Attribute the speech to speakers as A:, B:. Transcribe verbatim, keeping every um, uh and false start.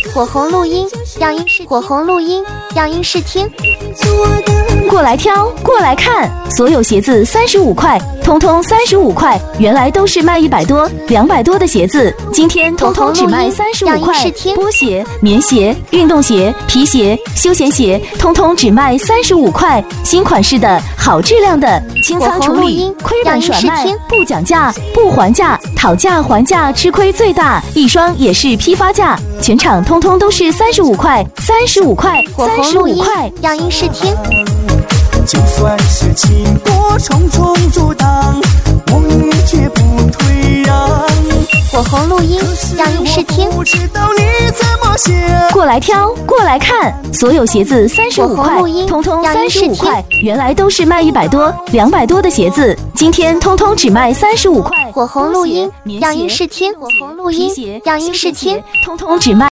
A: 火红录音，样音试火红录音，样音试听。
B: 过来挑，过来看，所有鞋子三十五块，通通三十五块。原来都是卖一百多、两百多的鞋子，今天通通只卖三十五块。波鞋、棉鞋、运动鞋、皮鞋、休闲鞋，通通只卖三十五块。新款式的，好质量的，清仓处理，亏本甩卖，不讲价，不还价，讨价还价吃亏最大。一双也是批发价，全场通通都是三十五块，三十五块，三十五块。
A: 样音试听。
C: 就算是经过重重阻挡，我也绝不退让。
A: 火红录音，样音试听。
C: 不知道你怎么想。
B: 过来挑，过来看，所有鞋子三十五块，通通三十五块。原来都是卖一百多、两百多的鞋子，今天通通只卖三十五块。
A: 火红录音，样音试听。火红录音，样音试听，
B: 通通只卖。